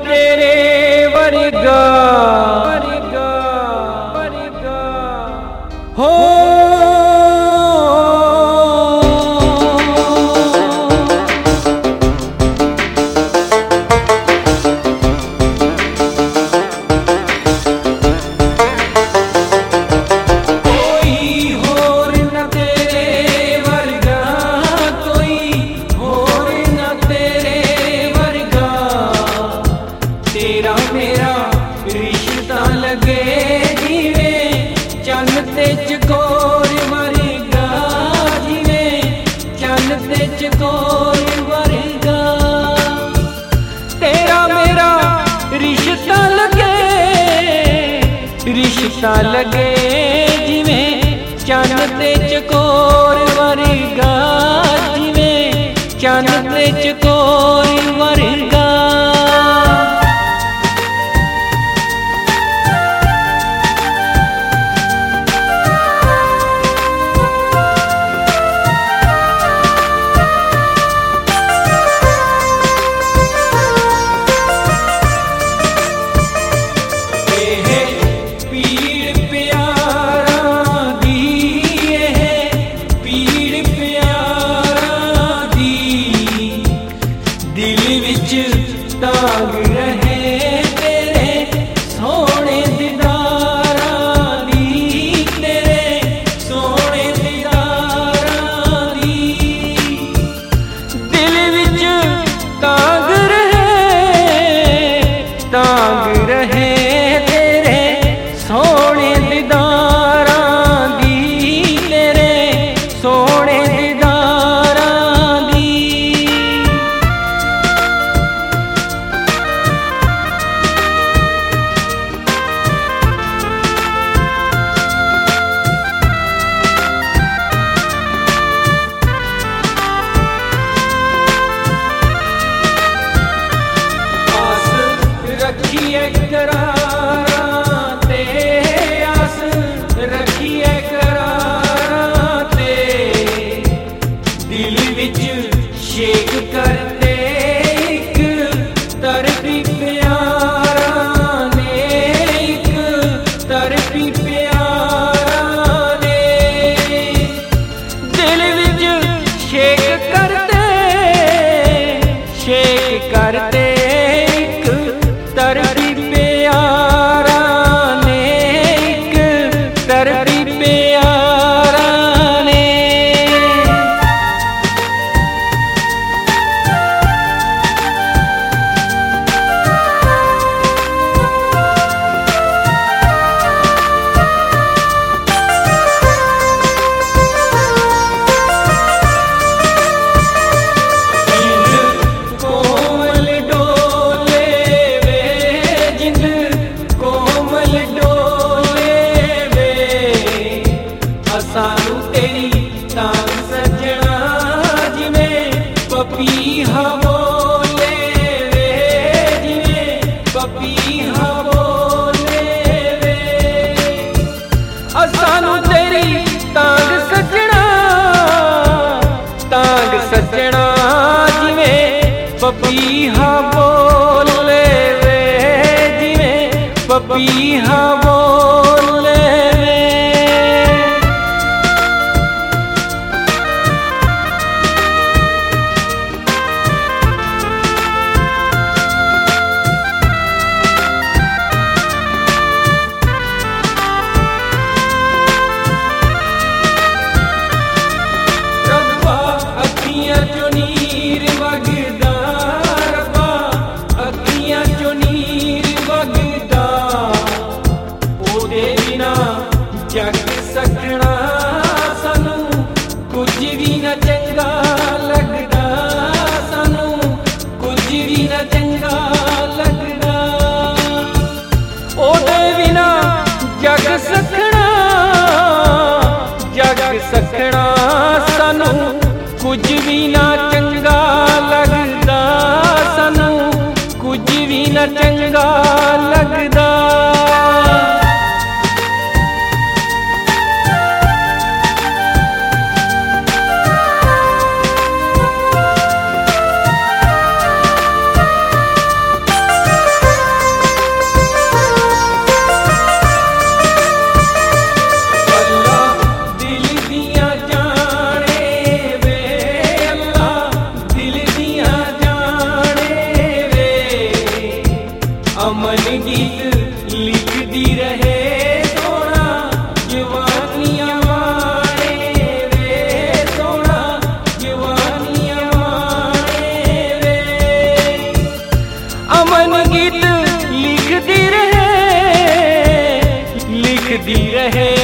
तेरे वर्गा हो। तेरा मेरा रिश्ता लगे जिवें चन्न ते चकोर वर्गा, जिवें चन्न ते चकोर वर्गा। तेरा मेरा रिश्ता लगे जिवें चन्न ते चकोर वर्गा, जिवें चन्न ते चकोर वर्गा। ताग रहे तेरे सोने दीदारां दी, तेरे सोने दीदारां दी। दिल विच ताग रहे तेरे सोने दीदारां दी, तेरे सोने दीदारां दी। रखिए करारां ते आस, रखिए करारां ते दिल विच शेक करते इक तरफी प्यारां ने, इक तरफी प्यारां ने। दिल विच शेक करते तरफी प्यारां ने, इक तरफी प्यारां ने। सानू तेरी तांग सजना जिवें पपीहा बोले वे, जिवें पपीहा बोले वे। सानू तेरी तांग सजना जिवें पपीहा बोले वे, जिवें पपीहा बोले वे। अखियां चो नीर वगदा रब्बा, अखियां चो नीर वगदा, ओदे बिना जग सकना सानू कुछ भी न चंगा लगदा, सानू कुछ भी न चंगा लगदा। ओदे बिना जग सकना सानू कुछ भी ना चंगा लगदा, सानू कुछ भी ना चंगा लगदा। अमन गीत लिखती रहे सोना जवानियां मारे वे, सोना जवानियां मारे वे। अमन गीत लिखती रहे